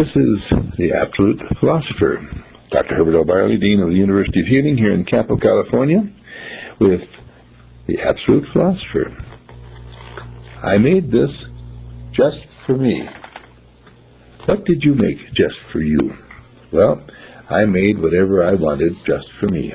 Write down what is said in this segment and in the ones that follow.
This is The Absolute Philosopher. Dr. Herbert L. Barley, Dean of the University of Healing here in Capital, California, with The Absolute Philosopher. I made this just for me. What did you make just for you? Well, I made whatever I wanted just for me.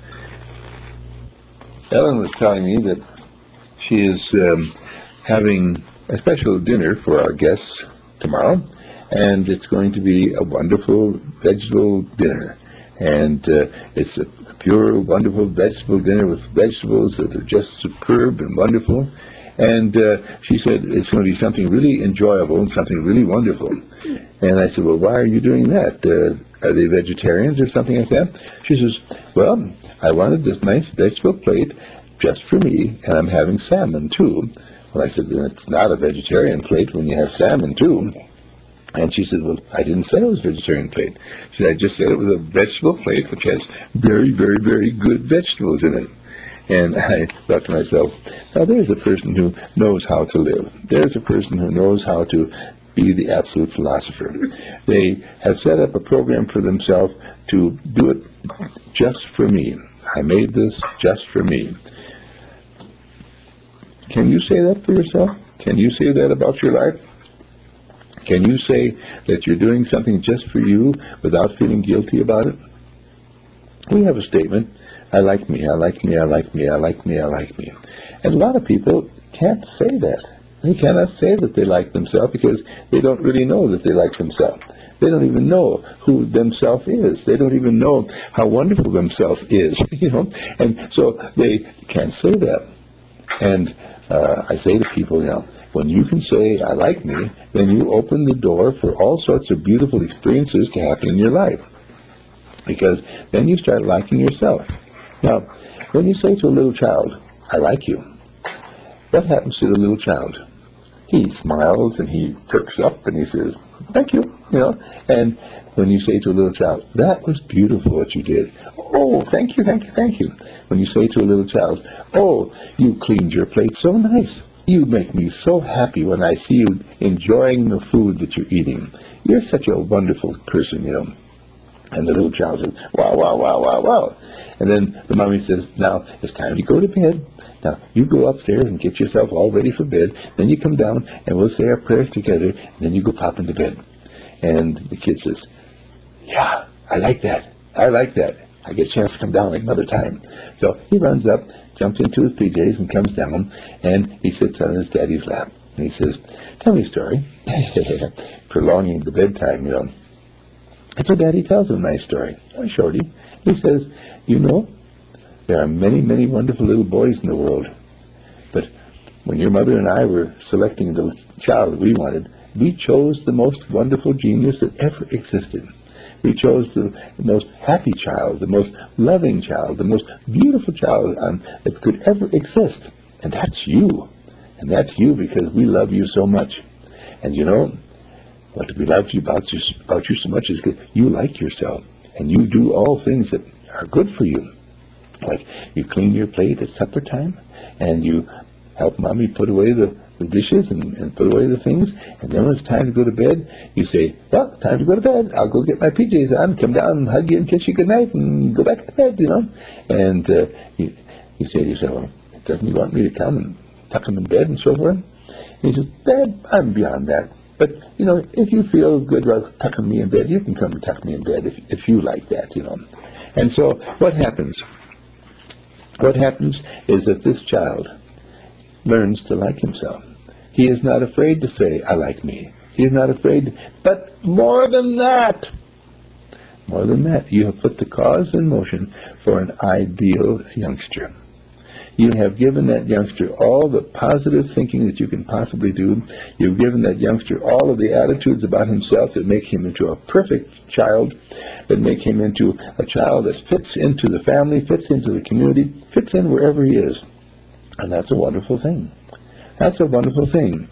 Ellen was telling me that she is having a special dinner for our guests tomorrow, and it's going to be a wonderful vegetable dinner. And it's a pure, wonderful vegetable dinner with vegetables that are just superb and wonderful. And she said it's going to be something really enjoyable and something really wonderful. And I said, well, why are you doing that? Are they vegetarians or something like that? She says, well, I wanted this nice vegetable plate just for me, and I'm having salmon too. Well, I said, then it's not a vegetarian plate when you have salmon too. And she said, well, I didn't say it was a vegetarian plate. She said, I just said it was a vegetable plate which has very, very, very good vegetables in it. And I thought to myself, now there's a person who knows how to live. There's a person who knows how to be the absolute philosopher. They have set up a program for themselves to do it just for me. I made this just for me. Can you say that for yourself? Can you say that about your life? Can you say that you're doing something just for you without feeling guilty about it? We have a statement, I like me, I like me, I like me, I like me, I like me. And a lot of people can't say that. They cannot say that they like themselves because they don't really know that they like themselves. They don't even know who themselves is. They don't even know how wonderful themselves is, And so they can't say that. And I say to people, when you can say, I like me, then you open the door for all sorts of beautiful experiences to happen in your life. Because then you start liking yourself. Now, when you say to a little child, I like you, what happens to the little child? He smiles and he perks up and he says, thank you, And when you say to a little child, that was beautiful what you did. Oh, thank you, thank you, thank you. When you say to a little child, oh, you cleaned your plate so nice. You make me so happy when I see you enjoying the food that you're eating. You're such a wonderful person, And the little child says, wow, wow, wow, wow, wow. And then the mommy says, now it's time to go to bed. Now you go upstairs and get yourself all ready for bed. Then you come down and we'll say our prayers together. And then you go pop into bed. And the kid says, yeah, I like that. I like that. I get a chance to come down another time. So he runs up, jumps into his PJs and comes down, and he sits on his daddy's lap. And he says, tell me a story. Prolonging the bedtime, And so Daddy tells him a nice story. Oh, shorty. He says, there are many, many wonderful little boys in the world. But when your mother and I were selecting the child that we wanted, we chose the most wonderful genius that ever existed. We chose the most happy child, the most loving child, the most beautiful child that could ever exist. And that's you. And that's you because we love you so much. And what we love about you so much is that you like yourself. And you do all things that are good for you. Like you clean your plate at supper time, and you help Mommy put away the dishes and put away the things, and then when it's time to go to bed, you say, well, it's time to go to bed. I'll go get my PJs on, come down and hug you and kiss you goodnight and go back to bed, And you say to yourself, well, doesn't he want me to come and tuck him in bed and so forth? And he says, Dad, I'm beyond that. But, if you feel good about tucking me in bed, you can come and tuck me in bed if you like that, And so what happens? What happens is that this child learns to like himself. He is not afraid to say, I like me. He is not afraid. But more than that, you have put the cause in motion for an ideal youngster. You have given that youngster all the positive thinking that you can possibly do. You've given that youngster all of the attitudes about himself that make him into a perfect child, that make him into a child that fits into the family, fits into the community, fits in wherever he is. And that's a wonderful thing. That's a wonderful thing.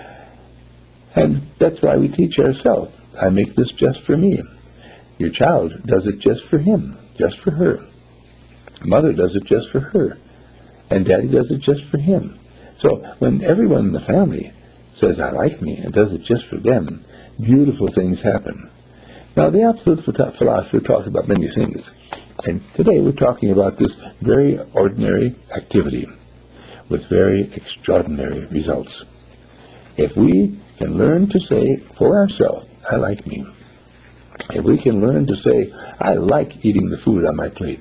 And that's why we teach ourselves. I make this just for me. Your child does it just for him, just for her. Mother does it just for her. And Daddy does it just for him. So when everyone in the family says, I like me, and does it just for them, beautiful things happen. Now, the absolute philosopher talks about many things, and today we're talking about this very ordinary activity with very extraordinary results. If we can learn to say for ourselves, I like me. If we can learn to say, I like eating the food on my plate.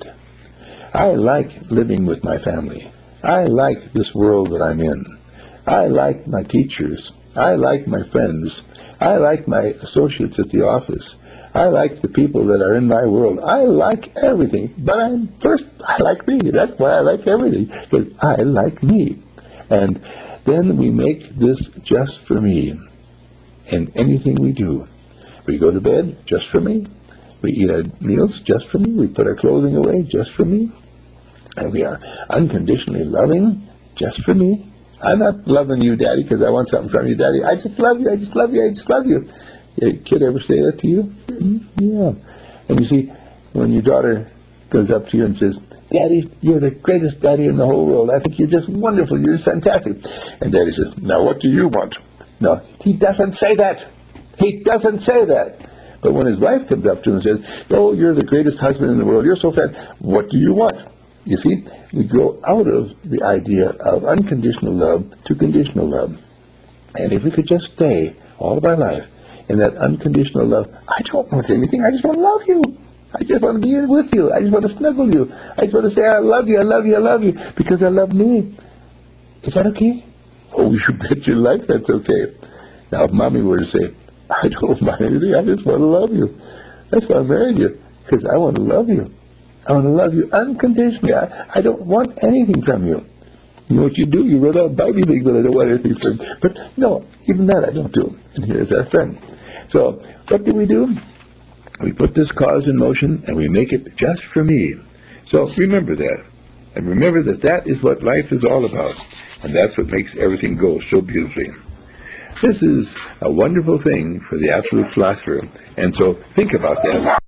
I like living with my family. I like this world that I'm in. I like my teachers. I like my friends. I like my associates at the office. I like the people that are in my world. I like everything. But I like me. That's why I like everything, because I like me. And then we make this just for me in anything we do. We go to bed just for me. We eat our meals just for me. We put our clothing away just for me. And we are unconditionally loving just for me. I'm not loving you, Daddy, because I want something from you, Daddy. I just love you. I just love you. I just love you. Your kid ever say that to you? Yeah. And you see, when your daughter goes up to you and says, Daddy, you're the greatest daddy in the whole world. I think you're just wonderful. You're fantastic. And Daddy says, now what do you want? No, he doesn't say that. He doesn't say that. But when his wife comes up to him and says, oh, you're the greatest husband in the world. You're so fat. What do you want? You see, we go out of the idea of unconditional love to conditional love. And if we could just stay all of our life in that unconditional love, I don't want anything. I just want to love you. I just want to be with you. I just want to snuggle you. I just want to say, I love you, I love you, I love you, because I love me. Is that okay? Oh, you bet your life that's okay. Now, if Mommy were to say, I don't mind anything, I just want to love you. That's why I married you, because I want to love you. I want to love you unconditionally. I don't want anything from you. You know what you do? You run out and buy me things, but I don't want anything from you. But no, even that I don't do. And here's our friend. So what do? We put this cause in motion, and we make it just for me. So remember that. And remember that that is what life is all about. And that's what makes everything go so beautifully. This is a wonderful thing for the absolute philosopher. And so think about that.